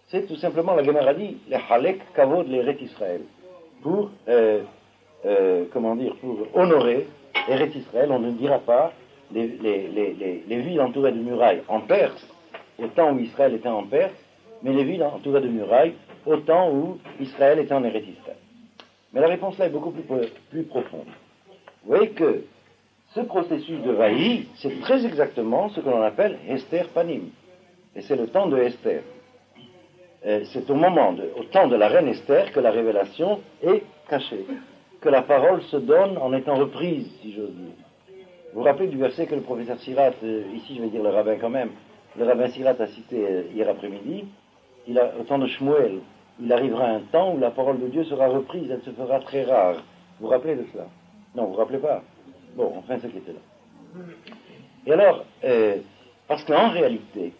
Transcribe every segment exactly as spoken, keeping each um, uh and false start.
c'est tout simplement, la Gemara dit, les halek kavod l'Eret Israël, pour, euh, euh, comment dire, pour honorer l'Eret Israël. On ne dira pas les, les, les, les, les villes entourées de murailles en Perse, au temps où Israël était en Perse, mais les villes entourées de murailles au temps où Israël était en Eret Israël. Mais la réponse là est beaucoup plus, plus profonde. Vous voyez que ce processus de Vaï, c'est très exactement ce que l'on appelle Esther Panim. Et c'est le temps de Esther. Et c'est au moment, de, au temps de la reine Esther, que la révélation est cachée, que la parole se donne en étant reprise, si j'ose dire. Vous vous rappelez du verset que le professeur Sirat, euh, ici je vais dire le rabbin quand même, le rabbin Sirat a cité euh, hier après-midi, il a, au temps de Shmuel, il arrivera un temps où la parole de Dieu sera reprise, elle se fera très rare. Vous vous rappelez de cela? Non, vous vous rappelez pas? Bon, enfin, ce qui était là. Et alors, euh, parce qu'en réalité,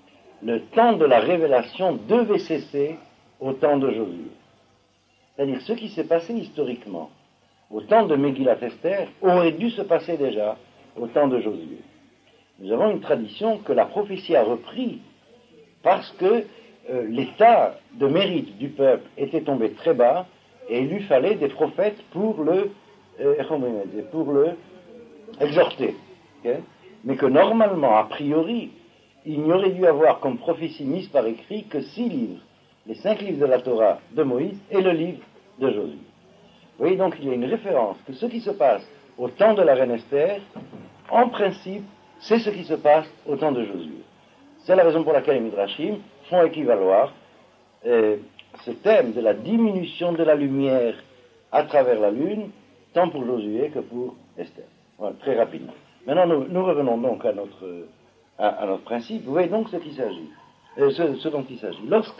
le temps de la révélation devait cesser au temps de Josué. C'est-à-dire, ce qui s'est passé historiquement au temps de Megillat Esther aurait dû se passer déjà au temps de Josué. Nous avons une tradition que la prophétie a repris parce que euh, l'état de mérite du peuple était tombé très bas et il lui fallait des prophètes pour le euh, pour le exhorter. Okay? Mais que normalement, a priori, il n'y aurait dû avoir comme prophétie mise par écrit que six livres, les cinq livres de la Torah de Moïse et le livre de Josué. Vous voyez donc, il y a une référence que ce qui se passe au temps de la reine Esther, en principe, c'est ce qui se passe au temps de Josué. C'est la raison pour laquelle les Midrashim font équivaloir euh, ce thème de la diminution de la lumière à travers la lune, tant pour Josué que pour Esther. Voilà, très rapidement. Maintenant, nous, nous revenons donc à notre, à, à notre principe. Vous voyez donc ce qu'il s'agit, euh, ce, ce dont il s'agit. Lorsque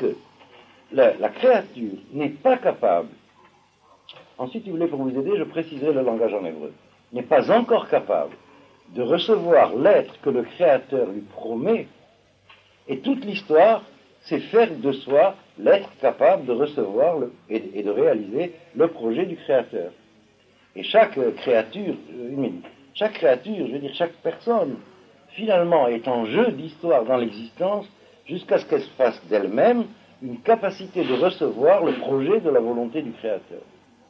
la, la créature n'est pas capable, ensuite, si vous voulez, pour vous aider, je préciserai le langage en hébreu, n'est pas encore capable de recevoir l'être que le Créateur lui promet, et toute l'histoire, c'est faire de soi l'être capable de recevoir le, et, et de réaliser le projet du Créateur. Et chaque créature, une minute, chaque créature, je veux dire chaque personne, finalement est en jeu d'histoire dans l'existence jusqu'à ce qu'elle se fasse d'elle-même une capacité de recevoir le projet de la volonté du Créateur.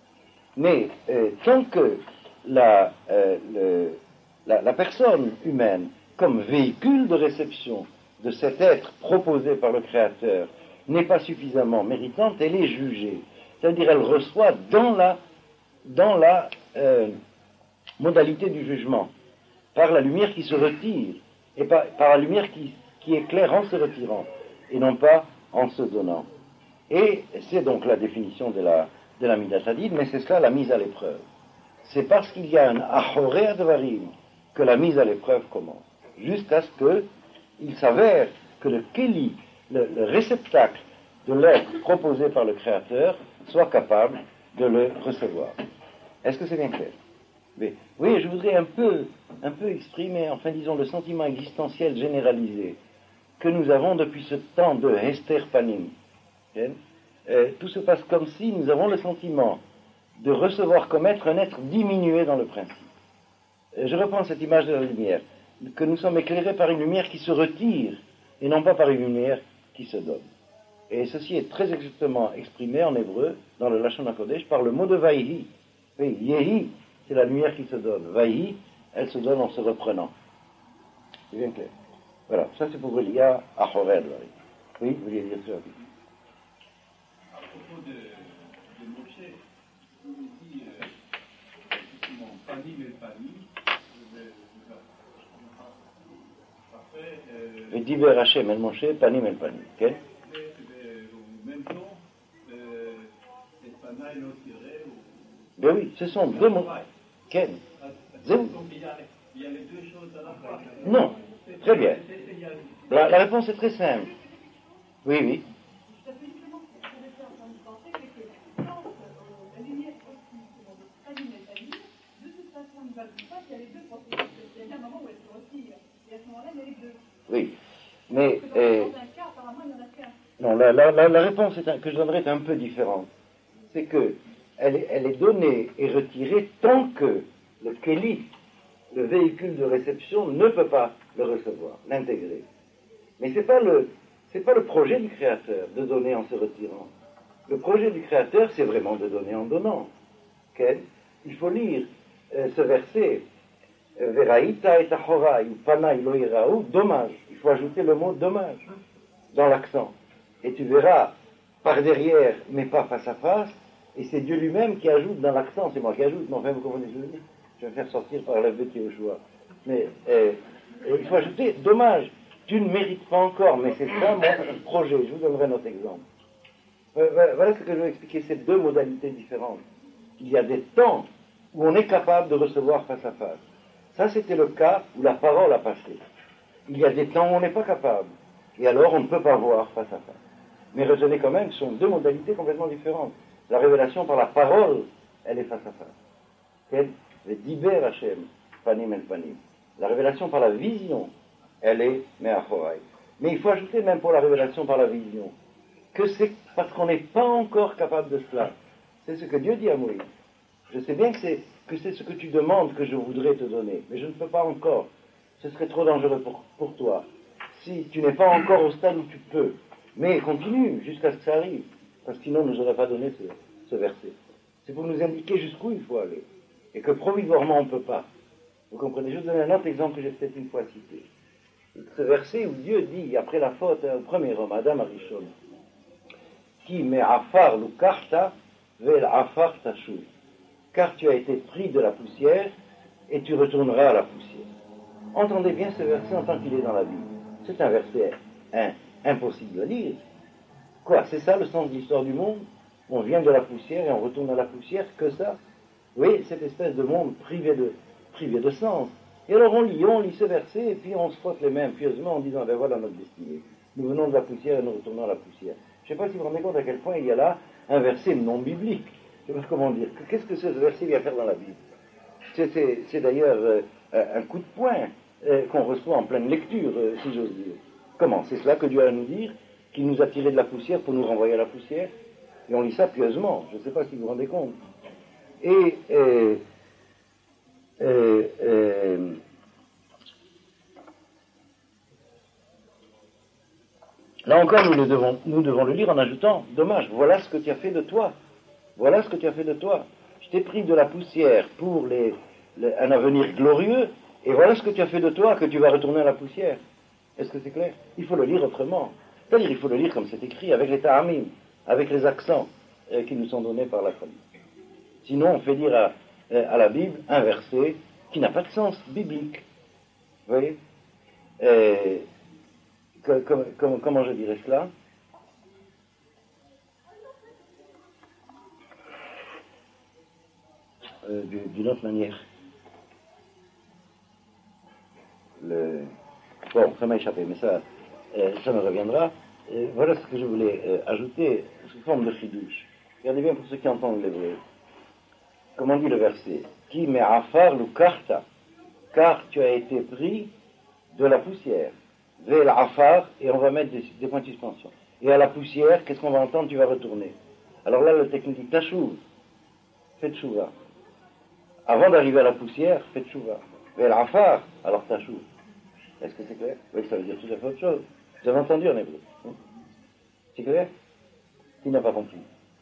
Mais euh, tant que la, euh, le, la, la personne humaine, comme véhicule de réception de cet être proposé par le Créateur, n'est pas suffisamment méritante, elle est jugée. C'est-à-dire elle reçoit dans la, dans la euh, modalité du jugement, par la lumière qui se retire, et par, par la lumière qui, qui éclaire en se retirant, et non pas en se donnant. Et c'est donc la définition de la, de la Midat Hadid, mais c'est cela la mise à l'épreuve. C'est parce qu'il y a un Achoré Advarim que la mise à l'épreuve commence, jusqu'à ce qu'il s'avère que le Kéli, le, le réceptacle de l'être proposé par le Créateur, soit capable de le recevoir. Est-ce que c'est bien clair? Oui, oui, je voudrais un peu, un peu exprimer, enfin disons, le sentiment existentiel généralisé que nous avons depuis ce temps de Esther Panim. Okay? Euh, tout se passe comme si nous avons le sentiment de recevoir comme être un être diminué dans le principe. Euh, je reprends cette image de la lumière, que nous sommes éclairés par une lumière qui se retire et non pas par une lumière qui se donne. Et ceci est très exactement exprimé en hébreu, dans le Lashon HaKodesh, par le mot de Vaïhi. Oui, Yehi, c'est la lumière qui se donne. Vaïhi, elle se donne en se reprenant. C'est bien clair. Voilà, ça c'est pour Elia à Horel. Oui, vous vouliez dire ça? À propos de, de Moshe, vous dit euh, effectivement Panim et Panim. Après. Et Diber Hashem el Moshe, Panim el Panim. Ok? Même temps, c'est Pana et Lotiré. Ben oui, ce sont deux mots. Ken. Il y a les deux choses à la fois. Non, très bien. La, la réponse est très simple. Oui, oui. Oui, mais euh, non, la, la, la, la réponse est un, que je donnerai est un peu différente. C'est que elle est, elle est donnée et retirée tant que le Kéli, le véhicule de réception, ne peut pas le recevoir, l'intégrer. Mais c'est pas le, Ce n'est pas le projet du Créateur de donner en se retirant. Le projet du Créateur, c'est vraiment de donner en donnant. Okay? Il faut lire euh, ce verset, Veraïta et Achorai, ou Panaï Loïraou, dommage. Il faut ajouter le mot dommage dans l'accent. Et tu verras par derrière, mais pas face à face, et c'est Dieu lui-même qui ajoute dans l'accent, c'est moi qui ajoute, mais enfin vous comprenez ce que je veux dire. Je vais me faire sortir par la bête Yehoshua. Mais euh, il faut ajouter, dommage, tu ne mérites pas encore, mais c'est ça mon projet. Je vous donnerai un autre exemple. Voilà ce que je veux expliquer, ces deux modalités différentes. Il y a des temps où on est capable de recevoir face à face. Ça, c'était le cas où la parole a passé. Il y a des temps où on n'est pas capable. Et alors, on ne peut pas voir face à face. Mais retenez quand même, ce sont deux modalités complètement différentes. La révélation par la parole, elle est face à face. Elle, le diber Hashem, panim el panim. La révélation par la vision, elle est me'achorai. Mais il faut ajouter même pour la révélation par la vision, que c'est parce qu'on n'est pas encore capable de cela. C'est ce que Dieu dit à Moïse. Je sais bien que c'est, que c'est ce que tu demandes que je voudrais te donner, mais je ne peux pas encore. Ce serait trop dangereux pour, pour toi. Si tu n'es pas encore au stade où tu peux. Mais continue jusqu'à ce que ça arrive. Parce que sinon, on ne nous aurait pas donné ce, ce verset. C'est pour nous indiquer jusqu'où il faut aller. Et que provisoirement, on ne peut pas. Vous comprenez? Je vais vous donner un autre exemple que j'ai peut-être une fois cité. Ce verset où Dieu dit, après la faute, au premier homme, Adam Arishon, qui met afar lukarta vel afar tashuv. Car tu as été pris de la poussière et tu retourneras à la poussière. Entendez bien ce verset en tant qu'il est dans la Bible. C'est un verset hein, impossible à lire. Quoi, c'est ça le sens de l'histoire du monde? On vient de la poussière et on retourne à la poussière, que ça? Oui, cette espèce de monde privé de, privé de sens. Et alors on lit, on lit ce verset et puis on se frotte les mains pieusement en disant, ben voilà notre destinée. Nous venons de la poussière et nous retournons à la poussière. Je ne sais pas si vous vous rendez compte à quel point il y a là un verset non biblique. Je ne sais pas comment dire. Qu'est-ce que ce verset vient faire dans la Bible? C'est, c'est, c'est d'ailleurs euh, un coup de poing euh, qu'on reçoit en pleine lecture, euh, si j'ose dire. Comment? C'est cela que Dieu a à nous dire, qu'il nous a tiré de la poussière pour nous renvoyer à la poussière? Et on lit ça pieusement. Je ne sais pas si vous vous rendez compte. Et euh, euh, euh, là encore, nous, le devons, nous devons le lire en ajoutant, dommage, voilà ce que tu as fait de toi. Voilà ce que tu as fait de toi. Je t'ai pris de la poussière pour les, les, un avenir glorieux, et voilà ce que tu as fait de toi, que tu vas retourner à la poussière. Est-ce que c'est clair? Il faut le lire autrement. C'est-à-dire, il faut le lire comme c'est écrit, avec les ta'amim, avec les accents euh, qui nous sont donnés par la famille. Sinon, on fait dire à, à la Bible un verset qui n'a pas de sens biblique. Vous voyez euh, que, que, que, Comment je dirais cela? Euh, d'une autre manière. Le... Bon, ça m'a échappé, mais ça, euh, ça me reviendra. Euh, voilà ce que je voulais euh, ajouter sous forme de chidouche. Regardez bien pour ceux qui entendent l'hébreu. Comment dit le verset? Qui met afar lukarta, car tu as été pris de la poussière. Vel afar, et on va mettre des, des points de suspension. Et à la poussière, qu'est-ce qu'on va entendre? Tu vas retourner. Alors là, le technique dit tashuv, faites chouva. Avant d'arriver à la poussière, faites chouva. Vel afar, alors tashuv. Est-ce que c'est clair? Oui, ça veut dire tout à fait autre chose. Vous avez entendu en hébreu? C'est clair? Qui n'a pas compris?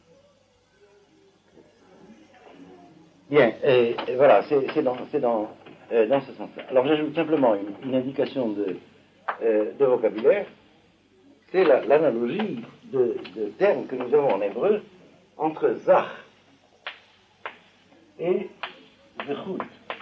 Bien, et, et voilà, c'est, c'est, dans, c'est dans, euh, dans ce sens-là. Alors j'ajoute simplement une, une indication de, euh, de vocabulaire. C'est la, l'analogie de, de termes que nous avons en hébreu entre zach et zechut.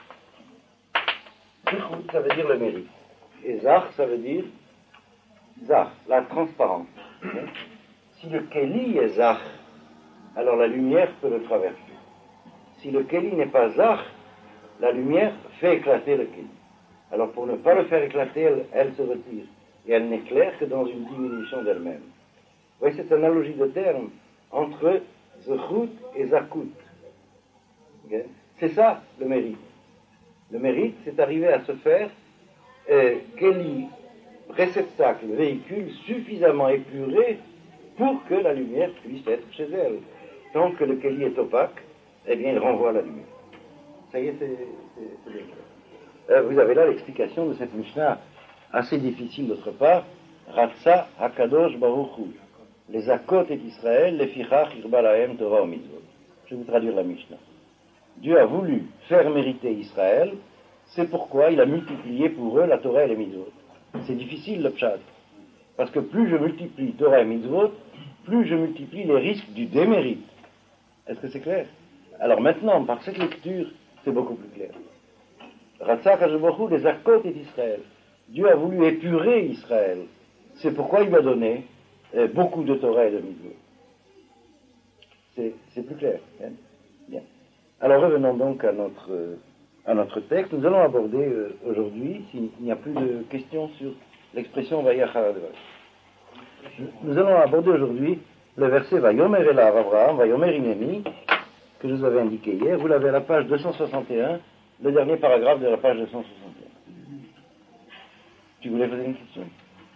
Zechut, ça veut dire le mérite. Et zach, ça veut dire zach, la transparence. Si le keli est zach, alors la lumière peut le traverser. Si le keli n'est pas zach, la lumière fait éclater le keli. Alors pour ne pas le faire éclater, elle, elle se retire. Et elle n'éclaire que dans une diminution d'elle-même. Vous voyez cette analogie de termes entre zechut et zakut. Okay? C'est ça le mérite. Le mérite, c'est arriver à se faire euh, keli, réceptacle, véhicule suffisamment épuré pour que la lumière puisse être chez elle. Tant que le keli est opaque, eh bien il renvoie la lumière. Ça y est, c'est, c'est, c'est bien clair. Euh, vous avez là l'explication de cette Mishnah assez difficile d'autre part, Ratsa Hakadosh Baruch Hu. Les Akot et Israël, les Fichach Irbalahem Torah o Mitzvot. Je vais vous traduire la Mishnah. Dieu a voulu faire mériter Israël, c'est pourquoi il a multiplié pour eux la Torah et les Mitzvot. C'est difficile le pshat, parce que plus je multiplie Torah et Mitzvot, plus je multiplie les risques du démérite. Est-ce que c'est clair? Alors maintenant, par cette lecture, c'est beaucoup plus clair. Ratsa Hakadosh Baruch Hu, les Akot et Israël. Dieu a voulu épurer Israël, c'est pourquoi il lui a donné euh, beaucoup de Torah et de Mitzvot. C'est, c'est plus clair. Hein? Bien. Alors revenons donc à notre, euh, à notre texte. Nous allons aborder euh, aujourd'hui, s'il n'y a plus de questions sur l'expression Vayachar. Nous allons aborder aujourd'hui le verset Vayomer Elav Abraham, Vayomer Hineni, que je vous avais indiqué hier. Vous l'avez à la page deux cent soixante et un, le dernier paragraphe de la page deux cent soixante et un. Tu voulais poser une question?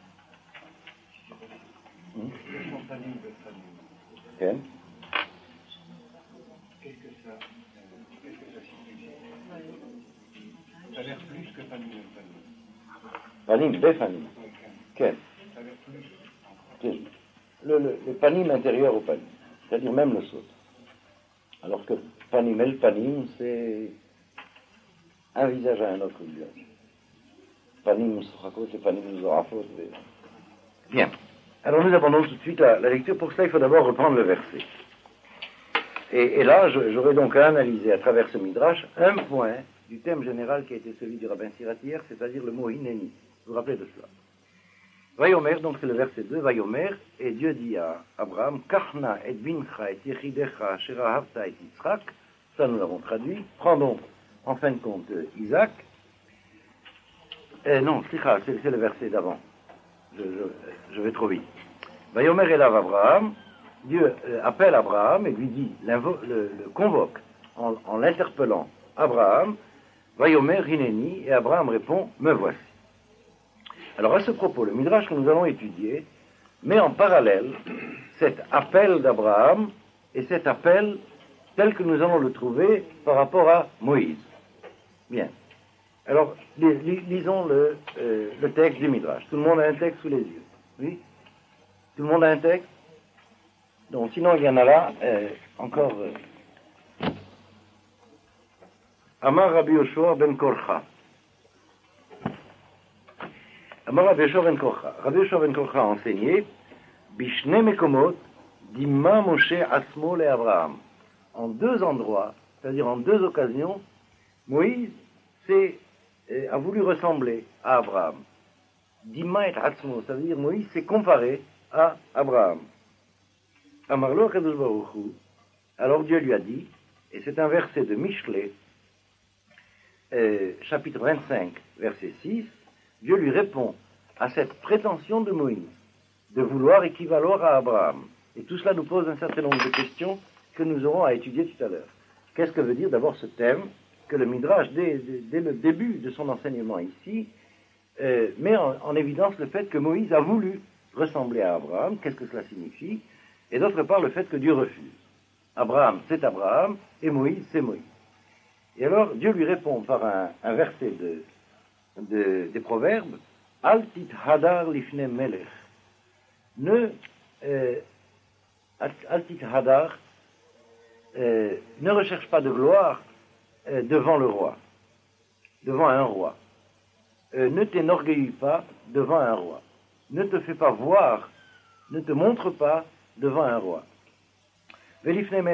Hmm? Okay. Qu'est-ce que ça, euh, qu'est-ce que ça signifie? Ça a l'air plus que Panim Panim. Panim, Befanim. Quel? Ça a l'air plus. Le, le, le panim intérieur au panim, c'est-à-dire même le saut. Alors que panim el panim, c'est un visage à un autre visage. Panim Sochakot et panim Zorafot. Bien. Alors nous abandonnons tout de suite la, la lecture. Pour cela, il faut d'abord reprendre le verset. Et, et là, je, j'aurais donc à analyser à travers ce midrash un point du thème général qui a été celui du rabbin Sirat hier, c'est-à-dire le mot Hineni. Vous vous rappelez de cela? Vayomer, donc c'est le verset deux, Vayomer, et Dieu dit à Abraham, Kachna et bincha et yechidecha sherahavta et Yitzhak, ça nous l'avons traduit, prends donc en fin de compte Isaac, euh, non, slicha, c'est, c'est le verset d'avant, je, je, je vais trop vite. Vayomer elav Abraham, Dieu euh, appelle Abraham et lui dit, le, le convoque en, en l'interpellant Abraham, Vayomer Hineni, et Abraham répond, me voici. Alors à ce propos, le midrash que nous allons étudier met en parallèle cet appel d'Abraham et cet appel tel que nous allons le trouver par rapport à Moïse. Bien. Alors, lisons le, euh, le texte du midrash. Tout le monde a un texte sous les yeux? Oui? Tout le monde a un texte? Donc, sinon, il y en a là, euh, encore. Euh, Amar Rabbi Yoshua ben Korcha. Amar Rabbi Yoshua ben Korcha. Rabbi Yoshua ben Korcha a enseigné Bishne Mekomot Dimma Moshe Asmo le Abraham. En deux endroits, c'est-à-dire en deux occasions, Moïse s'est, euh, a voulu ressembler à Abraham. Dimma et Asmo, ça veut dire Moïse s'est comparé à Abraham. Amarlo Kadosh Baruch Hu. Alors Dieu lui a dit, et c'est un verset de Michelet, euh, chapitre vingt-cinq, verset six, Dieu lui répond à cette prétention de Moïse de vouloir équivaloir à Abraham. Et tout cela nous pose un certain nombre de questions que nous aurons à étudier tout à l'heure. Qu'est-ce que veut dire d'abord ce thème que le Midrash, dès, dès, dès le début de son enseignement ici, euh, met en, en évidence le fait que Moïse a voulu ressembler à Abraham. Qu'est-ce que cela signifie? Et d'autre part, le fait que Dieu refuse. Abraham, c'est Abraham, et Moïse, c'est Moïse. Et alors, Dieu lui répond par un, un verset de, de, des Proverbes, Al tit hadar lifne melech. Ne, euh, Al tit hadar, euh, ne recherche pas de gloire euh, devant le roi, devant un roi. Euh, ne t'énorgueillis pas devant un roi. Ne te fais pas voir, ne te montre pas devant un roi. Et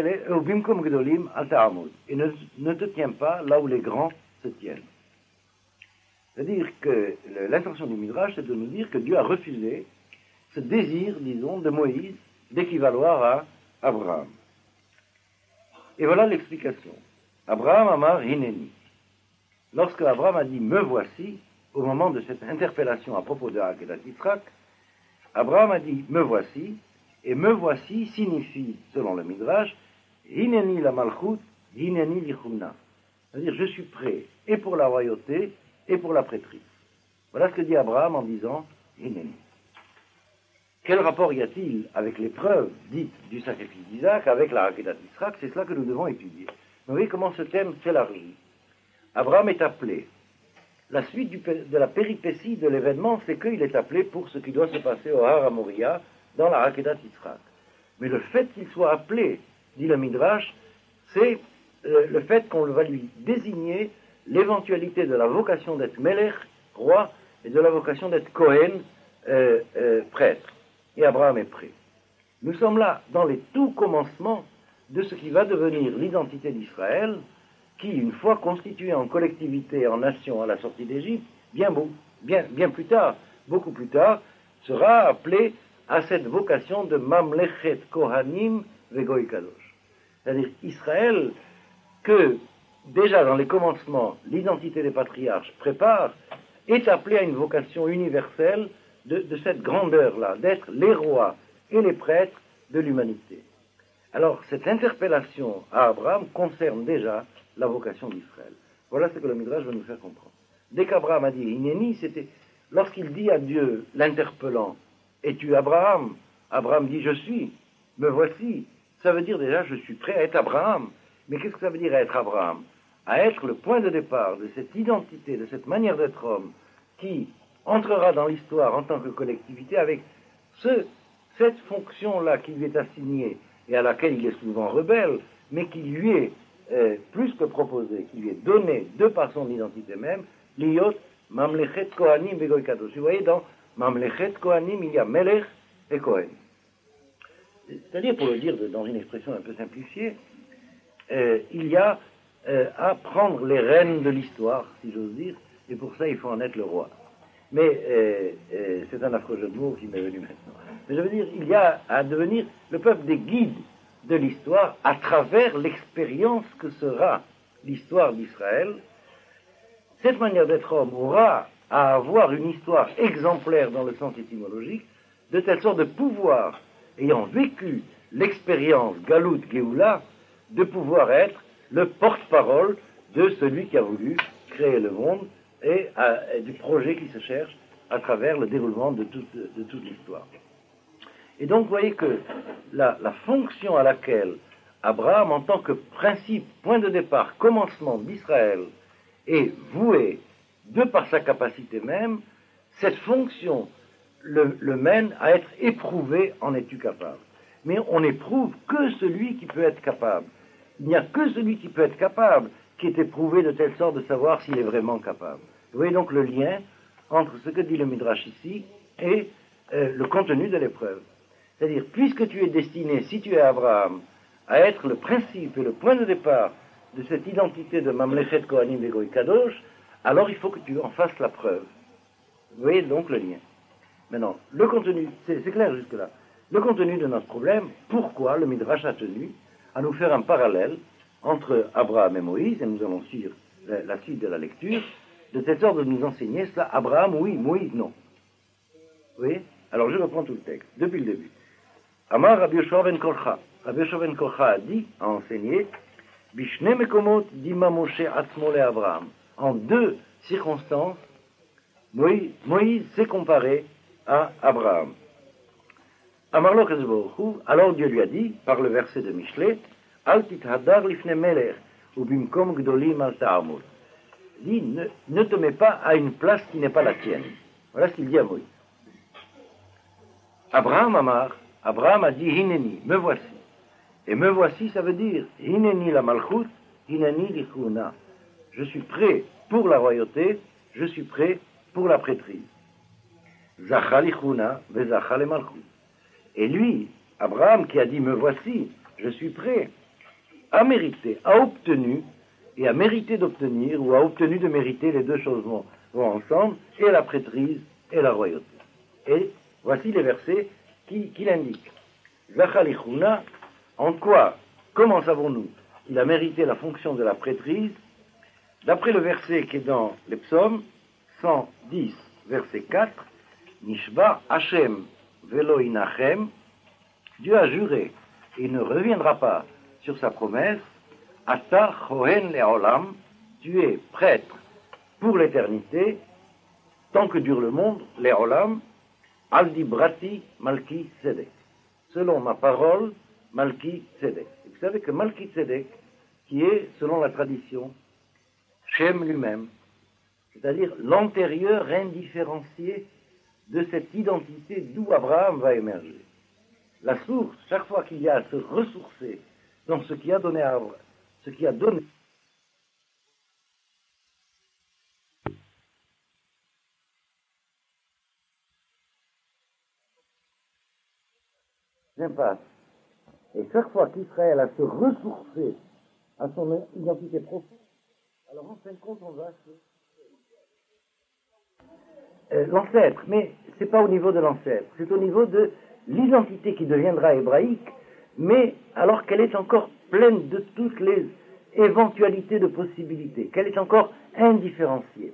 ne, ne te tiens pas là où les grands se tiennent. C'est-à-dire que l'intention du Midrash, c'est de nous dire que Dieu a refusé ce désir, disons, de Moïse d'équivaloir à Abraham. Et voilà l'explication. Abraham Amar Hineni. Lorsque Abraham a dit « me voici », au moment de cette interpellation à propos de Hakedat Yitzhak, Abraham a dit « me voici », et « me voici » signifie, selon le Midrash, « Hineni la malchut, hineni lichumna ». C'est-à-dire « je suis prêt et pour la royauté et pour la prêtrise ». Voilà ce que dit Abraham en disant « Hineni ». Quel rapport y a-t-il avec l'épreuve dite du sacrifice d'Isaac, avec la Hakedat Yitzhak? C'est cela que nous devons étudier. Vous voyez comment ce thème s'élargit. Abraham est appelé la suite du, de la péripétie de l'événement, c'est qu'il est appelé pour ce qui doit se passer au Har HaMoriah, dans la Akedat Yitzhak. Mais le fait qu'il soit appelé, dit le Midrash, c'est euh, le fait qu'on va lui désigner l'éventualité de la vocation d'être Melech, roi, et de la vocation d'être Kohen, euh, euh, prêtre. Et Abraham est prêt. Nous sommes là dans les tout commencements de ce qui va devenir l'identité d'Israël, qui, une fois constituée en collectivité, en nation à la sortie d'Égypte, bien, beau, bien, bien plus tard, beaucoup plus tard, sera appelée à cette vocation de Mamlechet Kohanim Vegoy Kadosh. C'est-à-dire Israël, que déjà dans les commencements, l'identité des patriarches prépare, est appelée à une vocation universelle de, de cette grandeur-là, d'être les rois et les prêtres de l'humanité. Alors, cette interpellation à Abraham concerne déjà la vocation d'Israël. Voilà ce que le Midrash veut nous faire comprendre. Dès qu'Abraham a dit Hineni, c'était lorsqu'il dit à Dieu, l'interpellant, es-tu Abraham? Abraham dit, je suis, me voici. Ça veut dire déjà, je suis prêt à être Abraham. Mais qu'est-ce que ça veut dire à être Abraham? À être le point de départ de cette identité, de cette manière d'être homme, qui entrera dans l'histoire en tant que collectivité avec ce, cette fonction-là qui lui est assignée et à laquelle il est souvent rebelle, mais qui lui est euh, plus que proposée, qui lui est donnée de par son identité même, l'iyot mamlechet kohanim begoy kadosh. Vous voyez, dans mamlechet kohanim, il y a melech et kohen. C'est-à-dire, pour le dire de, dans une expression un peu simplifiée, euh, il y a euh, à prendre les rênes de l'histoire, si j'ose dire, et pour ça, il faut en être le roi. Mais euh, euh, c'est un affreux jeu de mots qui m'est venu maintenant. Mais je veux dire, il y a à devenir le peuple des guides de l'histoire à travers l'expérience que sera l'histoire d'Israël. Cette manière d'être homme aura à avoir une histoire exemplaire dans le sens étymologique, de telle sorte de pouvoir, ayant vécu l'expérience Galout Géoula, de pouvoir être le porte-parole de celui qui a voulu créer le monde et, à, et du projet qui se cherche à travers le déroulement de toute, de toute l'histoire. Et donc, vous voyez que la, la fonction à laquelle Abraham, en tant que principe, point de départ, commencement d'Israël, est voué de par sa capacité même, cette fonction le, le mène à être éprouvé en es-tu capable. Mais on n'éprouve que celui qui peut être capable. Il n'y a que celui qui peut être capable qui est éprouvé de telle sorte de savoir s'il est vraiment capable. Vous voyez donc le lien entre ce que dit le Midrash ici et euh, le contenu de l'épreuve. C'est-à-dire, puisque tu es destiné, si tu es Abraham, à être le principe et le point de départ de cette identité de Mamlechet Kohanim Vegoy Kadosh, alors il faut que tu en fasses la preuve. Vous voyez donc le lien. Maintenant, le contenu, c'est, c'est clair jusque-là. Le contenu de notre problème, pourquoi le Midrash a tenu à nous faire un parallèle entre Abraham et Moïse, et nous allons suivre la, la suite de la lecture, de telle sorte de nous enseigner cela, Abraham oui, Moïse non. Vous voyez? Alors je reprends tout le texte, depuis le début. Amar Rabbi Yoshua ben Korcha. Rabbi Yoshua ben Korcha a dit, a enseigné, Bishne mekomot dima Moshe atzmo le Abraham. En deux circonstances, Moïse, Moïse s'est comparé à Abraham. Amar lo Kadosh Baruch Hu, alors Dieu lui a dit, par le verset de Michelet, Al tithadar lifne melech, ou bimkom gdolim al ta'amul. Dit, ne, ne te mets pas à une place qui n'est pas la tienne. Voilà ce qu'il dit à Moïse. Abraham Amar, Abraham a dit, Hineni, me voici. Et me voici, ça veut dire, Hineni la malchut, Hineni lichuna. Je suis prêt pour la royauté, je suis prêt pour la prêtrise. Zacha lichuna, vezacha le malchut. Et lui, Abraham, qui a dit, me voici, je suis prêt, a mérité, a obtenu, et a mérité d'obtenir, ou a obtenu de mériter, les deux choses vont, vont ensemble, et la prêtrise et la royauté. Et voici les versets qui, qui l'indiquent. Zachalichuna, en quoi, comment savons-nous qu'il a mérité la fonction de la prêtrise? D'après le verset qui est dans les psaumes, cent dix, verset quatre, Nishba Hashem velo inachem, Dieu a juré, et il ne reviendra pas sur sa promesse, Ata chohen le'olam, tu es prêtre pour l'éternité, tant que dure le monde, le'olam, al dibrati malki tzedek. Selon ma parole, malki tzedek. Vous savez que malki tzedek, qui est, selon la tradition, Shem lui-même, c'est-à-dire l'antérieur indifférencié de cette identité d'où Abraham va émerger. La source, chaque fois qu'il y a à se ressourcer dans ce qui a donné à Abraham, ce qui a donné impasse. Et chaque fois qu'Israël a se ressourcer à son identité profonde, alors en fin de compte, on va se... Euh, l'ancêtre, mais c'est pas au niveau de l'ancêtre, c'est au niveau de l'identité qui deviendra hébraïque, mais alors qu'elle est encore pleine de toutes les éventualités de possibilités, qu'elle est encore indifférenciée.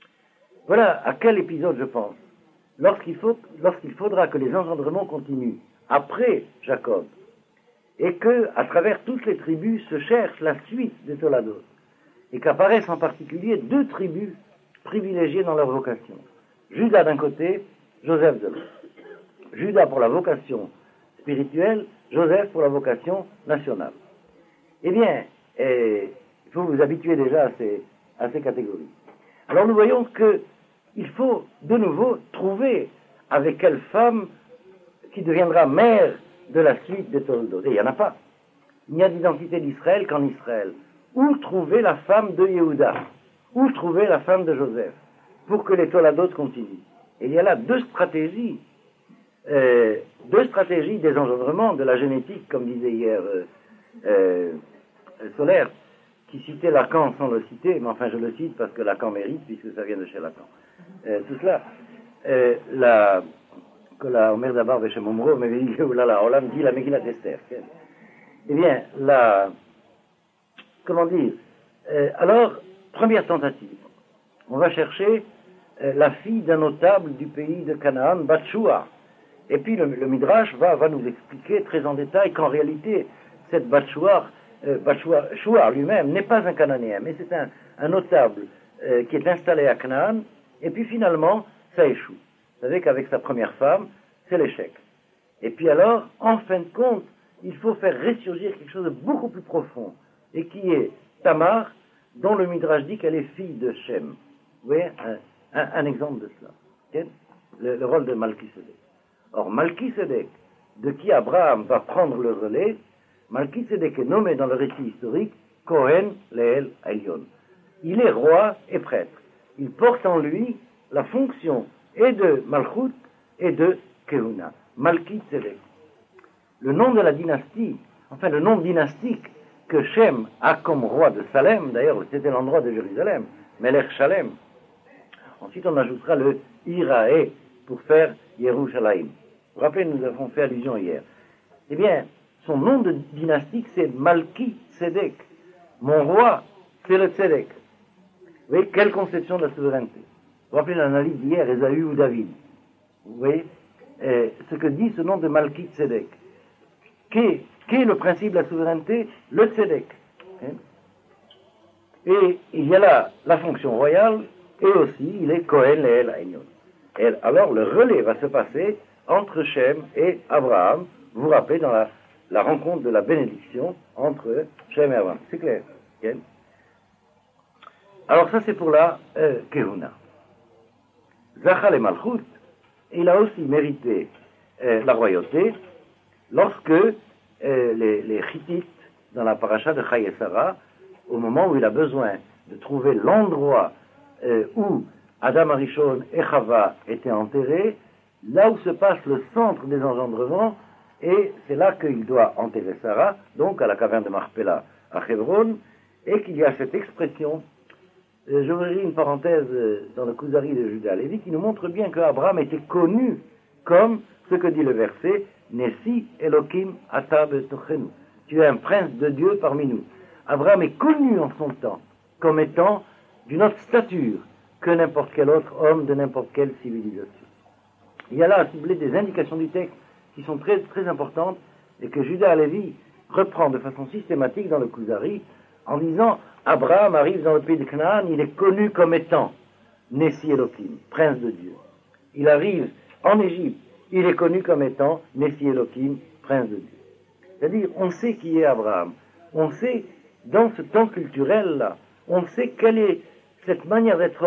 Voilà à quel épisode je pense. Lorsqu'il faut, lorsqu'il faudra que les engendrements continuent après Jacob, et que, à travers toutes les tribus, se cherche la suite des Toladot, et qu'apparaissent en particulier deux tribus privilégiées dans leur vocation. Judas d'un côté, Joseph de l'autre. Judas pour la vocation spirituelle, Joseph pour la vocation nationale. Eh bien, eh, il faut vous habituer déjà à ces, à ces catégories. Alors nous voyons qu'il faut de nouveau trouver avec quelle femme qui deviendra mère de la suite des Toldot. Et il n'y en a pas. Il n'y a d'identité d'Israël qu'en Israël. Où trouver la femme de Yehuda? Où trouver la femme de Joseph? Pour que les Toladot continuent. Et il y a là deux stratégies, euh, deux stratégies des engendrements, de la génétique, comme disait hier euh, euh, Solaire, qui citait Lacan sans le citer, mais enfin je le cite parce que Lacan mérite, puisque ça vient de chez Lacan. Euh, tout cela, euh, la, que la Omer d'Abar chez Momro, mais là, là, on dit la Megillat Esther. Eh bien, la, comment dire, euh, alors, première tentative, on va chercher euh, la fille d'un notable du pays de Canaan, Batshua. Et puis le, le Midrash va, va nous expliquer très en détail qu'en réalité, cette Batshua, euh, Batshua lui-même n'est pas un Cananéen, mais c'est un, un notable euh, qui est installé à Canaan, et puis finalement, ça échoue. Vous savez qu'avec sa première femme, c'est l'échec. Et puis alors, en fin de compte, il faut faire ressurgir quelque chose de beaucoup plus profond, et qui est Tamar, dont le Midrash dit qu'elle est fille de Shem. Vous voyez, un, un, un exemple de cela. Okay? Le, le rôle de Malkisedek. Or, Malkisedek, de qui Abraham va prendre le relais, Malkisedek est nommé dans le récit historique Kohen Leel Elyon. Il est roi et prêtre. Il porte en lui la fonction et de Malchut et de Kehuna. Malkisedek. Le nom de la dynastie, enfin le nom dynastique que Shem a comme roi de Salem, d'ailleurs c'était l'endroit de Jérusalem, Melech Shalem. Ensuite on ajoutera le Irae pour faire Yerushalayim. Vous vous rappelez, nous avons fait allusion hier. Eh bien, son nom de dynastique c'est Malki Tzedek. Mon roi, c'est le Tzedek. Vous voyez, quelle conception de la souveraineté. Vous vous rappelez l'analyse d'hier, Ésaü ou David. Vous voyez euh, ce que dit ce nom de Malki Tzedek. Qu'est, qu'est le principe de la souveraineté? Le Tzedek. Hein? Et il y a là la fonction royale, et aussi il est Kohen Leel Elyon. Et alors le relais va se passer entre Shem et Abraham. Vous vous rappelez dans la, la rencontre de la bénédiction entre Shem et Abraham. C'est clair. Okay? Alors ça c'est pour la euh, Kehuna. Zachal et Malchut, il a aussi mérité euh, la royauté lorsque euh, les, les Hittites, dans la paracha de Chayei Sarah, au moment où il a besoin de trouver l'endroit euh, où Adam Arishon et Chava étaient enterrés, là où se passe le centre des engendrements, et c'est là qu'il doit enterrer Sarah, donc à la caverne de Marpella à Hebron, et qu'il y a cette expression, euh, j'ouvrirai une parenthèse euh, dans le Kuzari de Judas Lévi, qui nous montre bien qu'Abraham était connu comme ce que dit le verset, Nessi Elohim ata betochenu. Tu es un prince de Dieu parmi nous. Abraham est connu en son temps comme étant d'une autre stature que n'importe quel autre homme de n'importe quelle civilisation. Il y a là, si vous voulez, des indications du texte qui sont très, très importantes et que Judas Lévi reprend de façon systématique dans le Kuzari en disant Abraham arrive dans le pays de Canaan, il est connu comme étant Nessi Elohim, prince de Dieu. Il arrive en Égypte, il est connu comme étant Nessi Elohim, prince de Dieu. C'est-à-dire, on sait qui est Abraham. On sait, dans ce temps culturel-là, on sait quelle est cette manière d'être homme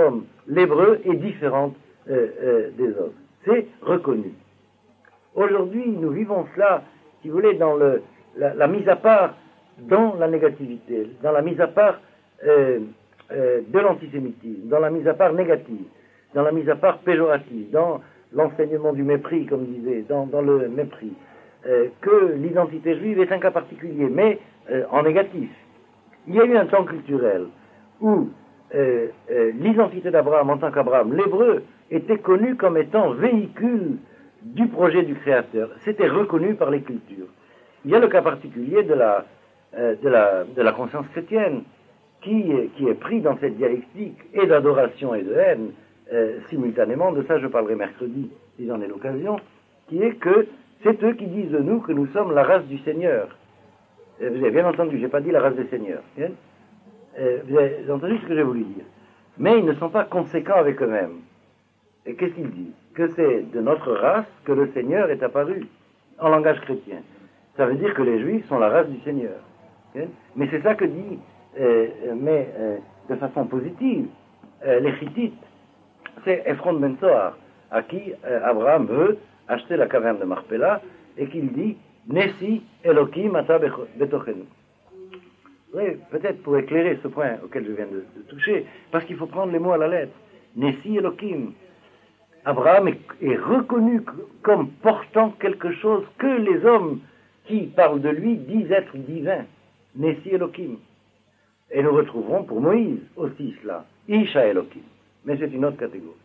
l'hébreu est différente euh, euh, des autres. C'est reconnu. Aujourd'hui, nous vivons cela, si vous voulez, dans le, la, la mise à part, dans la négativité, dans la mise à part euh, euh, de l'antisémitisme, dans la mise à part négative, dans la mise à part péjorative, dans l'enseignement du mépris, comme disait, dans, dans le mépris, euh, que l'identité juive est un cas particulier, mais euh, en négatif. Il y a eu un temps culturel où euh, euh, l'identité d'Abraham en tant qu'Abraham, l'hébreu, était connu comme étant véhicule du projet du Créateur. C'était reconnu par les cultures. Il y a le cas particulier de la, euh, de la, de la conscience chrétienne qui, qui est pris dans cette dialectique et d'adoration et de haine euh, simultanément. De ça, je parlerai mercredi, si j'en ai l'occasion, qui est que c'est eux qui disent de nous que nous sommes la race du Seigneur. Euh, vous avez bien entendu, je n'ai pas dit la race des seigneurs. Bien euh, vous avez entendu ce que j'ai voulu dire. Mais ils ne sont pas conséquents avec eux-mêmes. Et qu'est-ce qu'ils disent? Que c'est de notre race que le Seigneur est apparu, en langage chrétien. Ça veut dire que les Juifs sont la race du Seigneur. Bien mais c'est ça que dit, euh, mais euh, de façon positive, euh, les Hittites. C'est Ephron ben Zohar, à qui euh, Abraham veut acheter la caverne de Marpella, et qu'il dit Nessi Elohim ata betochenu. Oui, peut-être pour éclairer ce point auquel je viens de, de toucher, parce qu'il faut prendre les mots à la lettre. Nessi Elohim. Abraham est, est reconnu comme portant quelque chose que les hommes qui parlent de lui disent être divin. Nessi Elohim. Et nous retrouverons pour Moïse aussi cela. Isha Elohim. Mais c'est une autre catégorie.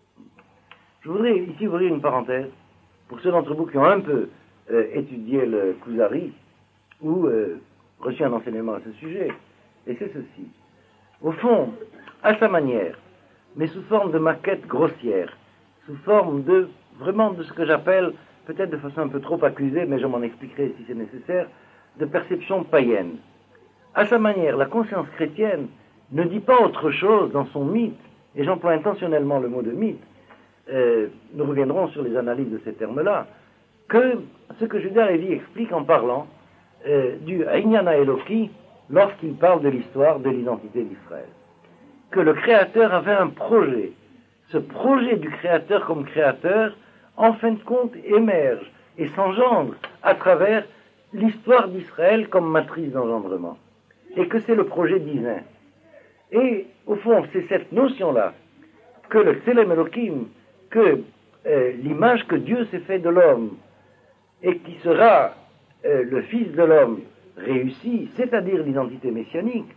Je voudrais ici ouvrir une parenthèse pour ceux d'entre vous qui ont un peu euh, étudié le Kuzari ou euh, reçu un enseignement à ce sujet. Et c'est ceci. Au fond, à sa manière, mais sous forme de maquette grossière, sous forme de, vraiment de ce que j'appelle, peut-être de façon un peu trop accusée, mais je m'en expliquerai si c'est nécessaire, de perception païenne. À sa manière, la conscience chrétienne ne dit pas autre chose dans son mythe, et j'emploie intentionnellement le mot de mythe, euh, nous reviendrons sur les analyses de ces termes-là, que ce que Judas Lévy explique en parlant euh, du Ainyana Eloki lorsqu'il parle de l'histoire de l'identité d'Israël. Que le Créateur avait un projet. Ce projet du Créateur comme Créateur, en fin de compte, émerge et s'engendre à travers l'histoire d'Israël comme matrice d'engendrement. Et que c'est le projet divin. Et, au fond, c'est cette notion-là, que le Tselem Elohim, que euh, l'image que Dieu s'est fait de l'homme, et qui sera euh, le Fils de l'homme réussi, c'est-à-dire l'identité messianique,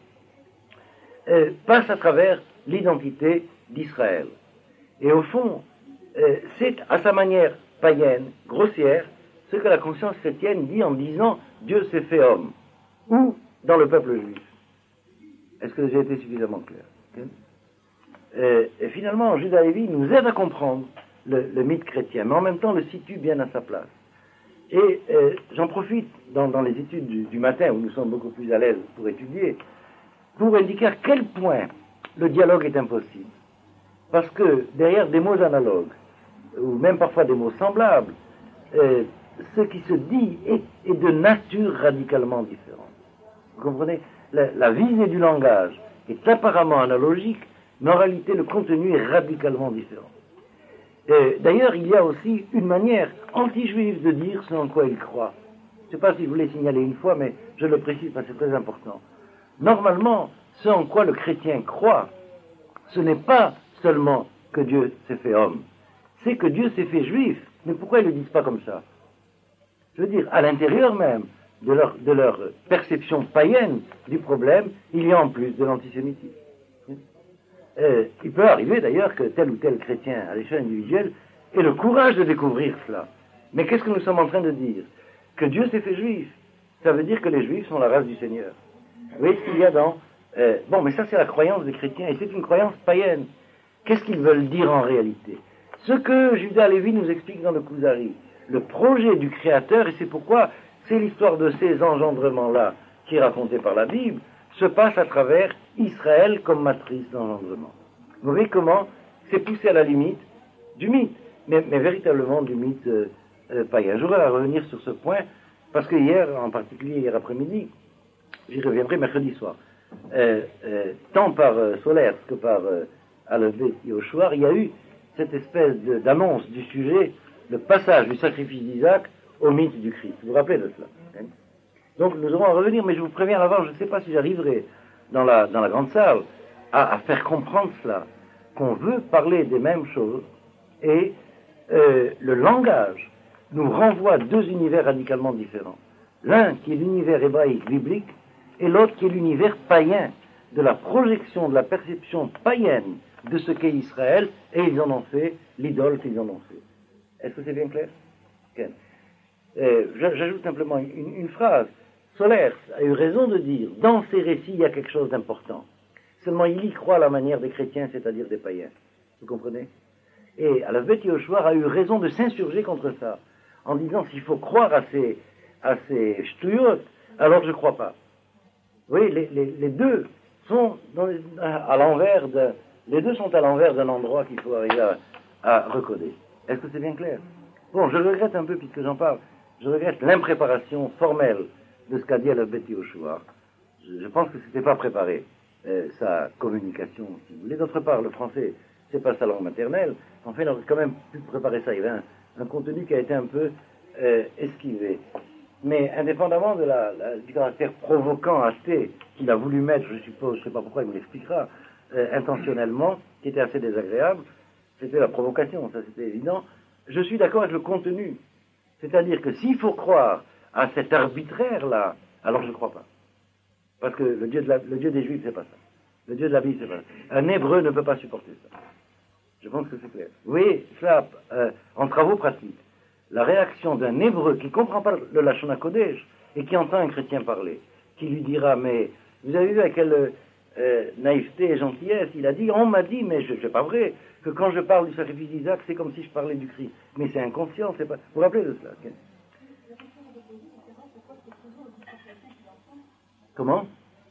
euh, passe à travers l'identité d'Israël. Et au fond, euh, c'est à sa manière païenne, grossière, ce que la conscience chrétienne dit en disant « Dieu s'est fait homme » ou dans le peuple juif. Est-ce que j'ai été suffisamment clair? Okay. euh, Et finalement, Judas Lévy nous aide à comprendre le, le mythe chrétien, mais en même temps le situe bien à sa place. Et euh, j'en profite dans, dans les études du, du matin, où nous sommes beaucoup plus à l'aise pour étudier, pour indiquer à quel point le dialogue est impossible. Parce que derrière des mots analogues, ou même parfois des mots semblables, euh, ce qui se dit est, est de nature radicalement différente. Vous comprenez? La, la visée du langage est apparemment analogique, mais en réalité le contenu est radicalement différent. Euh, d'ailleurs, il y a aussi une manière anti-juive de dire ce en quoi il croit. Je ne sais pas si je voulais signaler une fois, mais je le précise parce que c'est très important. Normalement, ce en quoi le chrétien croit, ce n'est pas seulement que Dieu s'est fait homme, c'est que Dieu s'est fait juif. Mais pourquoi ils ne le disent pas comme ça? Je veux dire, à l'intérieur même de leur, de leur perception païenne du problème, il y a en plus de l'antisémitisme. Euh, il peut arriver d'ailleurs que tel ou tel chrétien à l'échelle individuelle ait le courage de découvrir cela. Mais qu'est-ce que nous sommes en train de dire? Que Dieu s'est fait juif. Ça veut dire que les juifs sont la race du Seigneur. Vous voyez ce qu'il y a dans... Euh, bon, mais ça c'est la croyance des chrétiens, et c'est une croyance païenne. Qu'est-ce qu'ils veulent dire en réalité? Ce que Judas Lévy nous explique dans le Kuzari, le projet du Créateur, et c'est pourquoi c'est l'histoire de ces engendrements-là qui est racontée par la Bible, se passe à travers Israël comme matrice d'engendrement. Vous voyez comment c'est poussé à la limite du mythe, mais, mais véritablement du mythe euh, euh, païen. Je voudrais revenir sur ce point, parce que hier, en particulier hier après-midi, j'y reviendrai mercredi soir, euh, euh, tant par euh, Solers que par euh, à la Beth Yehoshua, il y a eu cette espèce de, d'annonce du sujet, le passage du sacrifice d'Isaac au mythe du Christ. Vous vous rappelez de cela, hein? Donc nous allons en revenir, mais je vous préviens à l'avance, je ne sais pas si j'arriverai dans la, dans la grande salle à, à faire comprendre cela, qu'on veut parler des mêmes choses, et euh, le langage nous renvoie à deux univers radicalement différents. L'un qui est l'univers hébraïque biblique, et l'autre qui est l'univers païen, de la projection, de la perception païenne de ce qu'est Israël, et ils en ont fait l'idole qu'ils en ont fait. Est-ce que c'est bien clair? Okay. Euh, j'ajoute simplement une, une phrase. Solers a eu raison de dire, dans ces récits, il y a quelque chose d'important. Seulement, il y croit à la manière des chrétiens, c'est-à-dire des païens. Vous comprenez? Et à la Beth Yehoshua a eu raison de s'insurger contre ça, en disant, s'il faut croire à ces, à ces shtuyot, alors je ne crois pas. Vous voyez, les, les, les deux sont dans, à l'envers de, les deux sont à l'envers d'un endroit qu'il faut arriver à, à recoder. Est-ce que c'est bien clair? Bon, je regrette un peu, puisque j'en parle, je regrette l'impréparation formelle de ce qu'a dit à la Beth Yehoshua. Je, je pense que ce n'était pas préparé, euh, sa communication, si vous voulez. D'autre part, le français, c'est pas sa langue maternelle. En fait, il aurait quand même pu préparer ça. Il y avait un, un contenu qui a été un peu euh, esquivé. Mais indépendamment de la, la, du caractère provoquant, athée, qu'il a voulu mettre, je suppose, je ne sais pas pourquoi, il me l'expliquera, euh, intentionnellement, qui était assez désagréable, c'était la provocation, ça c'était évident. Je suis d'accord avec le contenu. C'est-à-dire que s'il faut croire à cet arbitraire-là, alors je ne crois pas. Parce que le Dieu, de la, le Dieu des Juifs, c'est pas ça. Le Dieu de la Bible, c'est pas ça. Un Hébreu ne peut pas supporter ça. Je pense que c'est clair. Vous voyez, cela, euh, en travaux pratiques, la réaction d'un Hébreu qui ne comprend pas le Lachon HaKodesh et qui entend un chrétien parler, qui lui dira, mais vous avez vu à quelle euh, naïveté et gentillesse, il a dit, on m'a dit, mais ce n'est pas vrai, que quand je parle du sacrifice d'Isaac, c'est comme si je parlais du Christ. Mais c'est inconscient, c'est pas... Vous vous rappelez de cela? Okay. Comment?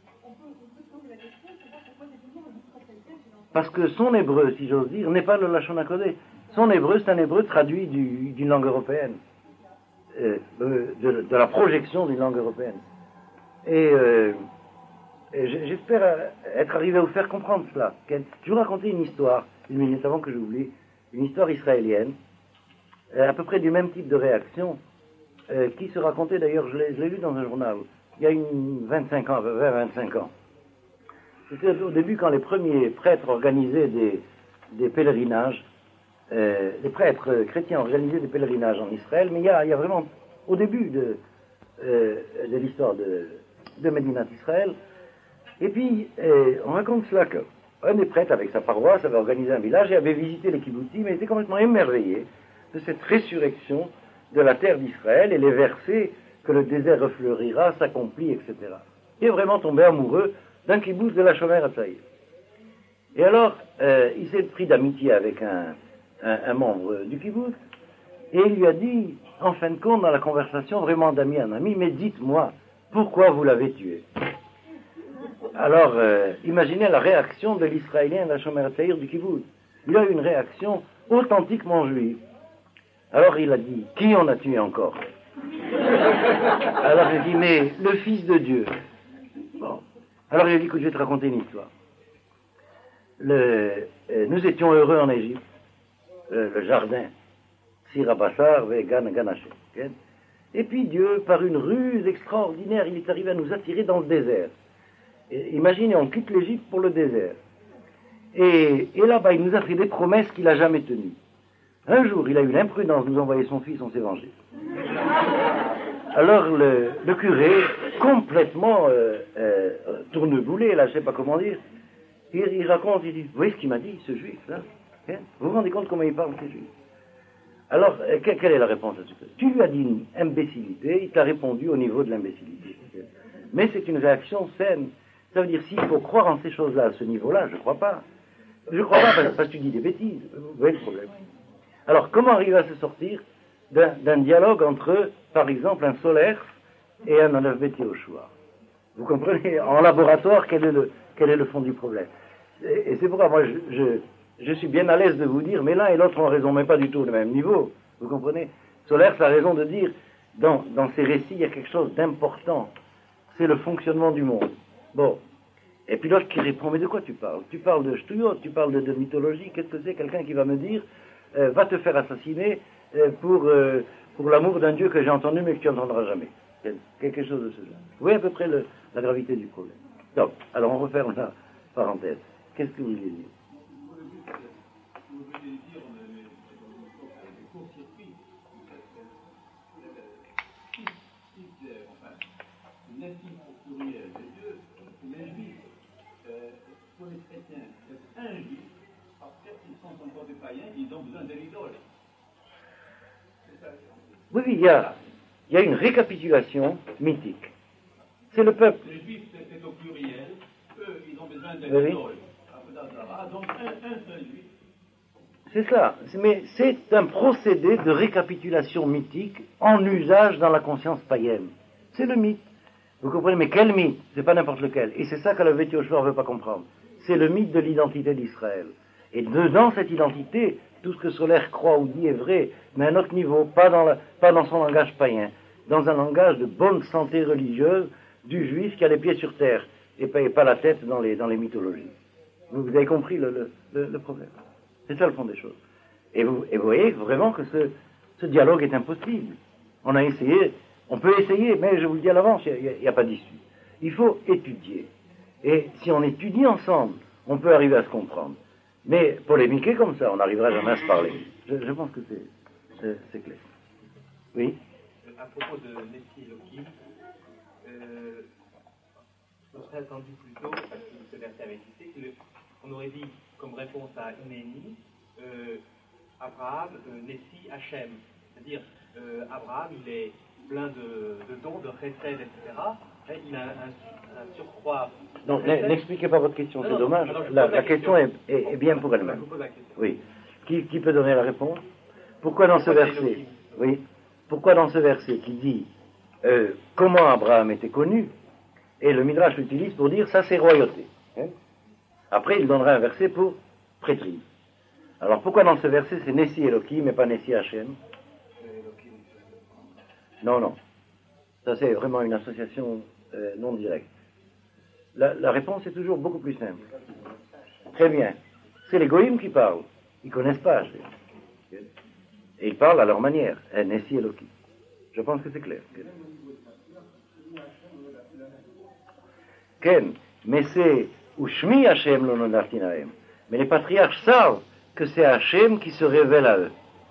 Parce que son hébreu, si j'ose dire, n'est pas le Lachon HaKodesh. Son hébreu, c'est un hébreu traduit du, d'une langue européenne, euh, de, de la projection d'une langue européenne. Et, euh, et j'espère être arrivé à vous faire comprendre cela. Je vais vous raconter une histoire, une minute avant que j'oublie, une histoire israélienne, à peu près du même type de réaction, euh, qui se racontait d'ailleurs, je l'ai, je l'ai lu dans un journal, il y a une vingt-cinq ans, vingt à vingt-cinq ans. C'était au début quand les premiers prêtres organisaient des, des pèlerinages. Euh, les prêtres chrétiens organisaient des pèlerinages en Israël, mais il y a, il y a vraiment, au début de, euh, de l'histoire de, de Médinat Israël, et puis euh, on raconte cela qu'un des prêtres avec sa paroisse avait organisé un village et avait visité les kibbutzim, mais était complètement émerveillé de cette résurrection de la terre d'Israël et les versets que le désert refleurira, s'accomplit, et cetera. Il est vraiment tombé amoureux d'un kibbutz de la Shomer Hatzaïr. Et alors, euh, il s'est pris d'amitié avec un Un, un membre du kibbutz, et il lui a dit, en fin de compte, dans la conversation, vraiment d'ami à un ami, mais dites-moi, pourquoi vous l'avez tué? Alors, euh, imaginez la réaction de l'Israélien de la Shomer Hatzaïr du kibbutz. Il a eu une réaction authentiquement juive. Alors il a dit, qui on a tué encore? Alors j'ai dit, mais le Fils de Dieu. Bon. Alors il a dit, écoute, je vais te raconter une histoire. Le, euh, nous étions heureux en Égypte. Le, le jardin, Sirabassar, Vegan, Ganaché. Okay? Et puis Dieu, par une ruse extraordinaire, il est arrivé à nous attirer dans le désert. Et, imaginez, on quitte l'Égypte pour le désert. Et, et là-bas, il nous a fait des promesses qu'il n'a jamais tenues. Un jour, il a eu l'imprudence de nous envoyer son fils en s'évangile. Alors le, le curé, complètement euh, euh, tourneboulé, là, je ne sais pas comment dire, il, il raconte, il dit, vous voyez ce qu'il m'a dit, ce juif-là? Vous vous rendez compte comment il parle, ces juifs? Alors, euh, quelle, quelle est la réponse à ce que tu lui as dit une imbécilité, il t'a répondu au niveau de l'imbécilité. Mais c'est une réaction saine. Ça veut dire, s'il faut croire en ces choses-là, à ce niveau-là, je ne crois pas. Je ne crois pas parce, parce que tu dis des bêtises. Vous voyez le problème. Alors, comment arriver à se sortir d'un, d'un dialogue entre, par exemple, un Solaire et un Aleph Beth Yehoshua? Vous comprenez? En laboratoire, quel est le, quel est le fond du problème? Et, et c'est pourquoi moi, je... je Je suis bien à l'aise de vous dire, mais l'un et l'autre ont raison, mais pas du tout au même niveau. Vous comprenez? Solaire a raison de dire, dans, dans ces récits, il y a quelque chose d'important. C'est le fonctionnement du monde. Bon. Et puis l'autre qui répond, mais de quoi tu parles? Tu parles de Shtuyot, tu parles de, de mythologie, qu'est-ce que c'est? Quelqu'un qui va me dire, euh, va te faire assassiner euh, pour, euh, pour l'amour d'un Dieu que j'ai entendu mais que tu n'entendras jamais. Quelque chose de ce genre. Vous voyez à peu près le, la gravité du problème. Donc, alors on referme la parenthèse. Qu'est-ce que vous voulez dire? Vous voulez dire, on a des court-circuits, si c'est, enfin, une estime plurielle de Dieu, les juifs, euh, pour les chrétiens, c'est un juif, parce qu'ils sont encore des païens, ils ont besoin de l'idole. Oui, oui, il y a, il y a une récapitulation mythique. C'est le peuple. Les juifs, c'est au pluriel, eux, ils ont besoin de Oui, l'idole. Donc, un, un seul juif. C'est cela, mais c'est un procédé de récapitulation mythique en usage dans la conscience païenne. C'est le mythe. Vous comprenez? Mais quel mythe? C'est pas n'importe lequel. Et c'est ça que le Vétioshua ne veut pas comprendre. C'est le mythe de l'identité d'Israël. Et dedans cette identité, tout ce que Solaire croit ou dit est vrai, mais à un autre niveau, pas dans, la, pas dans son langage païen, dans un langage de bonne santé religieuse du juif qui a les pieds sur terre et pas, et pas la tête dans les, dans les mythologies. Vous, vous avez compris le, le, le, le problème. C'est ça le fond des choses. Et vous, et vous voyez vraiment que ce, ce dialogue est impossible. On a essayé, on peut essayer, mais je vous le dis à l'avance, il n'y a, a pas d'issue. Il faut étudier. Et si on étudie ensemble, on peut arriver à se comprendre. Mais polémiquer comme ça, on n'arrivera jamais à se parler. Je, je pense que c'est clair. Oui? À propos de Nessi Elohim, euh, je me serais attendu plutôt, parce que ce verset avait cité, qu'on aurait dit comme réponse à Inéni, euh, Abraham, euh, Nessi Hachem. C'est-à-dire, euh, Abraham, il est plein de, de dons, de chesed, et cetera. Et il a un, un surcroît. Non, n'expliquez pas votre question, c'est dommage. Alors, la, la, la question, question est, est, est bien pour elle-même. Oui. Qui, qui peut donner la réponse? Pourquoi dans ce verset, oui, pourquoi dans ce verset qui dit euh, comment Abraham était connu, et le Midrash l'utilise pour dire ça c'est royauté. Hein? Après, il donnera un verset pour prêtrise. Alors pourquoi dans ce verset c'est Nessi Elohim mais pas Nessi Hachem? Non, non. Ça c'est vraiment une association euh, non directe. La, la réponse est toujours beaucoup plus simple. Très bien. C'est les goïms qui parlent. Ils ne connaissent pas Hachem. Et ils parlent à leur manière. Nessi Elohim. Je pense que c'est clair. Ken, mais c'est Ushmi Hachem lo nodarti lahem. Mais les patriarches savent que c'est Hachem qui se révèle à eux.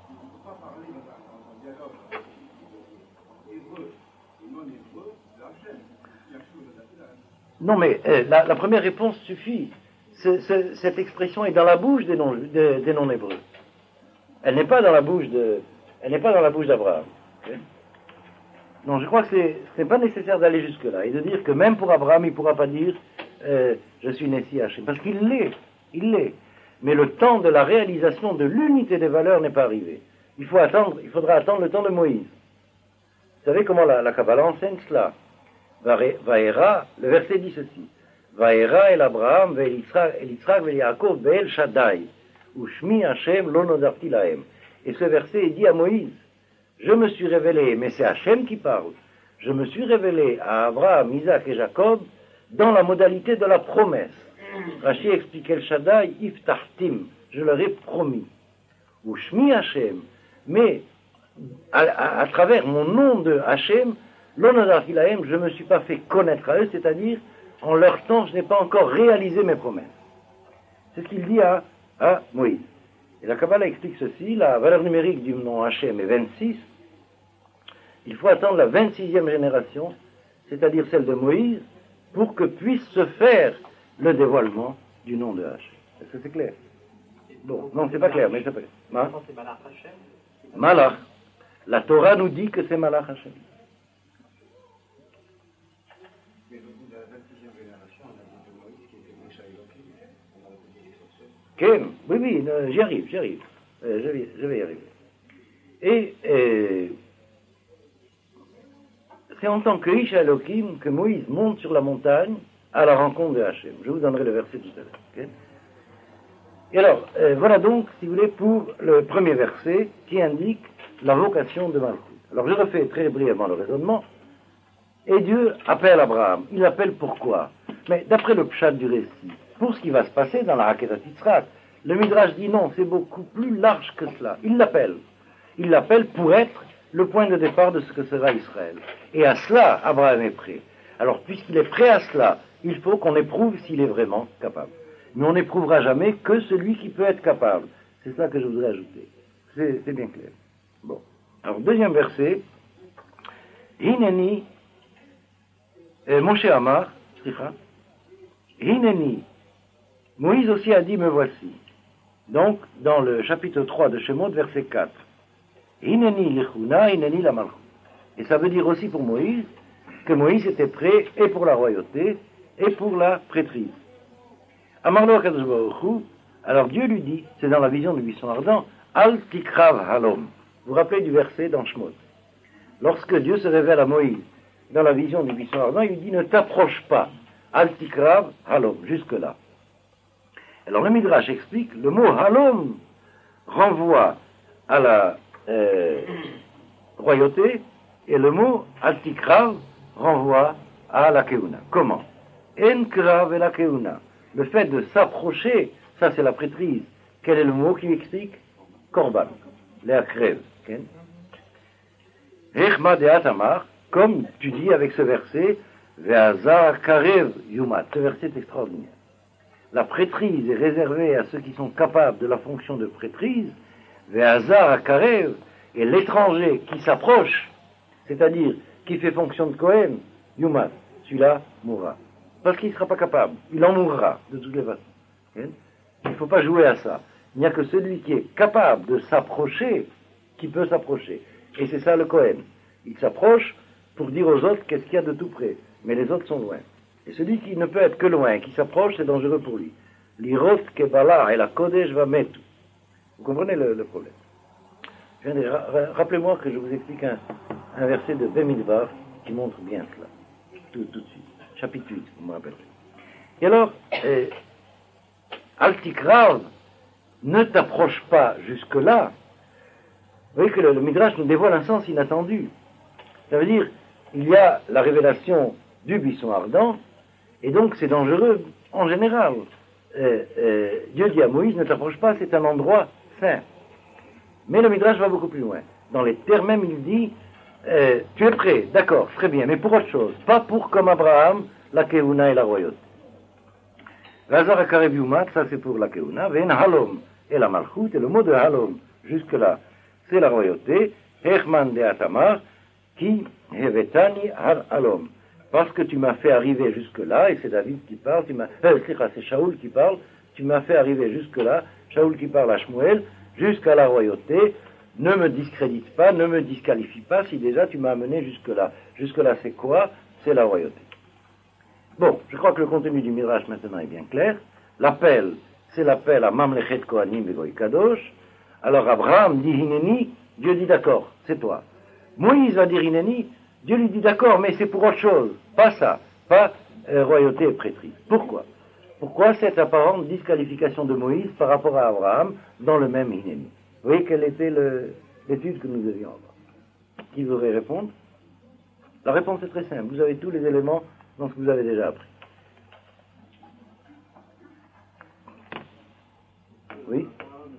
Non, mais euh, la, la première réponse suffit. C'est, c'est, cette expression est dans la bouche des non, des, des non-hébreux. Elle n'est pas dans la bouche de, elle n'est pas dans la bouche d'Abraham. Okay? Non, je crois que c'est, ce n'est pas nécessaire d'aller jusque-là et de dire que même pour Abraham, il ne pourra pas dire euh, je suis Nessi Hachem, parce qu'il l'est, il l'est. Mais le temps de la réalisation de l'unité des valeurs n'est pas arrivé. Il faut attendre, il faudra attendre le temps de Moïse. Vous savez comment la, la Kabbalah enseigne cela? Vaera, le verset dit ceci: Vaera el Abraham, ve'el Yitzhak, ve'el Yaakov, ve'el Shaddai, u'shmi Hashem lo nodarti lahem. Et ce verset est dit à Moïse. Je me suis révélé, mais c'est Hachem qui parle, je me suis révélé à Abraham, Isaac et Jacob dans la modalité de la promesse. Rashi explique El Shaddai, Iftahtim, je leur ai promis. U'shmi Hashem, mais à, à, à travers mon nom de Hachem, lo nodarti lahem, je ne me suis pas fait connaître à eux, c'est-à-dire, en leur temps, je n'ai pas encore réalisé mes promesses. C'est ce qu'il dit à, à Moïse. Et la Kabbalah explique ceci, la valeur numérique du nom Hachem est vingt-six, il faut attendre la vingt-sixième génération, c'est-à-dire celle de Moïse, pour que puisse se faire le dévoilement du nom de Hachem. Est-ce que c'est clair? Bon, non, c'est pas clair, mais c'est pas clair. C'est Malach Hachem. Malach. La Torah nous dit que c'est Malach Hachem. Ken, oui, oui, euh, j'y arrive, j'y arrive. Euh, je, vais, je vais y arriver. Et euh, c'est en tant que Isha Elohim que Moïse monte sur la montagne à la rencontre de Hachem. Je vous donnerai le verset tout à l'heure. Okay? Et alors, euh, voilà donc, si vous voulez, pour le premier verset qui indique la vocation de Malchut. Alors je refais très brièvement le raisonnement. Et Dieu appelle Abraham. Il l'appelle pourquoi? Mais d'après le pshat du récit, pour ce qui va se passer dans la Hakedat Yitzhak, le Midrash dit non, c'est beaucoup plus large que cela. Il l'appelle. Il l'appelle pour être le point de départ de ce que sera Israël. Et à cela, Abraham est prêt. Alors, puisqu'il est prêt à cela, il faut qu'on éprouve s'il est vraiment capable. Mais on n'éprouvera jamais que celui qui peut être capable. C'est ça que je voudrais ajouter. C'est, c'est bien clair. Bon. Alors, deuxième verset. Hineni, euh, Moshe Amar, Slicha, Hineni, Moïse aussi a dit, me voici. Donc, dans le chapitre trois de Shemot, verset quatre. Hineni lichuna, hineni la malchut. Et ça veut dire aussi pour Moïse que Moïse était prêt et pour la royauté et pour la prêtrise. Amarlo HaKadosh Baruch Hu, alors Dieu lui dit, c'est dans la vision du buisson ardent, Al tikrav halom. Vous vous rappelez du verset dans Shemot. Lorsque Dieu se révèle à Moïse dans la vision du buisson ardent, il lui dit, ne t'approche pas. Al tikrav halom, jusque-là. Alors le Midrash explique, le mot halom renvoie à la euh, royauté et le mot al tikrav renvoie à la keuna. Comment? En krav et la keuna. Le fait de s'approcher, ça c'est la prêtrise. Quel est le mot qui explique? Korban, l'éakrev. Rechma de Atamar, comme tu dis avec ce verset, Ve'azar karev yumat. Ce verset est extraordinaire. La prêtrise est réservée à ceux qui sont capables de la fonction de prêtrise. Ve'azar karev, et l'étranger qui s'approche, c'est-à-dire qui fait fonction de Kohen, yumat, celui-là mourra. Parce qu'il ne sera pas capable. Il en mourra, de toutes les façons. Il ne faut pas jouer à ça. Il n'y a que celui qui est capable de s'approcher qui peut s'approcher. Et c'est ça le Kohen. Il s'approche pour dire aux autres qu'est-ce qu'il y a de tout près. Mais les autres sont loin. Et celui qui ne peut être que loin, qui s'approche, c'est dangereux pour lui. L'irot kebala et la kodesh va mettre. Vous comprenez le, le problème? Je viens de, ra- rappelez-moi que je vous explique un, un verset de Bemidbar qui montre bien cela. Tout, tout de suite. Chapitre huit, vous me rappellerez. Et alors, euh, Altikrav, ne t'approche pas jusque-là. Vous voyez que le, le Midrash nous dévoile un sens inattendu. Ça veut dire, il y a la révélation du buisson ardent, et donc c'est dangereux en général. Euh, euh, Dieu dit à Moïse, ne t'approche pas, c'est un endroit saint. Mais le Midrash va beaucoup plus loin. Dans les termes même, il dit, euh, tu es prêt, d'accord, très bien, mais pour autre chose, pas pour comme Abraham, la keuna et la royauté. Razar akarev yumat, ça c'est pour la keuna, ven halom et la malchut, et le mot de halom, jusque-là, c'est la royauté, Hechman de Atamar, qui hevetani har halom. Parce que tu m'as fait arriver jusque-là, et c'est David qui parle, tu m'as, euh, c'est Shaoul qui parle, tu m'as fait arriver jusque-là, Shaoul qui parle à Shmuel, jusqu'à la royauté, ne me discrédite pas, ne me disqualifie pas, si déjà tu m'as amené jusque-là. Jusque-là, c'est quoi? C'est la royauté. Bon, je crois que le contenu du Midrash maintenant est bien clair. L'appel, c'est l'appel à Mamlechet Kohanim et Goy Kadosh. Alors Abraham dit Hineni, Dieu dit d'accord, c'est toi. Moïse va dire Hineni, Dieu lui dit d'accord, mais c'est pour autre chose, pas ça, pas euh, royauté et prêtrise. Pourquoi? Pourquoi cette apparente disqualification de Moïse par rapport à Abraham dans le même Hineni? Vous voyez quelle était le, l'étude que nous devions avoir? Qui voudrait répondre? La réponse est très simple, vous avez tous les éléments dans ce que vous avez déjà appris. Oui?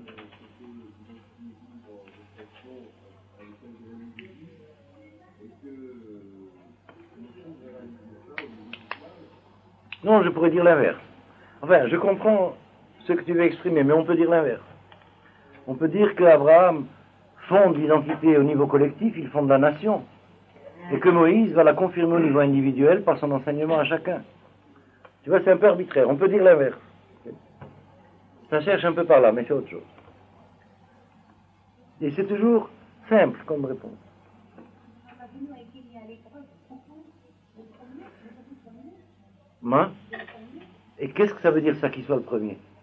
Non, je pourrais dire l'inverse. Enfin, je comprends ce que tu veux exprimer, mais on peut dire l'inverse. On peut dire qu'Abraham fonde l'identité au niveau collectif, il fonde la nation. Et que Moïse va la confirmer au niveau individuel par son enseignement à chacun. Tu vois, c'est un peu arbitraire. On peut dire l'inverse. Ça cherche un peu par là, mais c'est autre chose. Et c'est toujours simple comme réponse. Hein? Et qu'est-ce que ça veut dire ça qu'il soit le premier?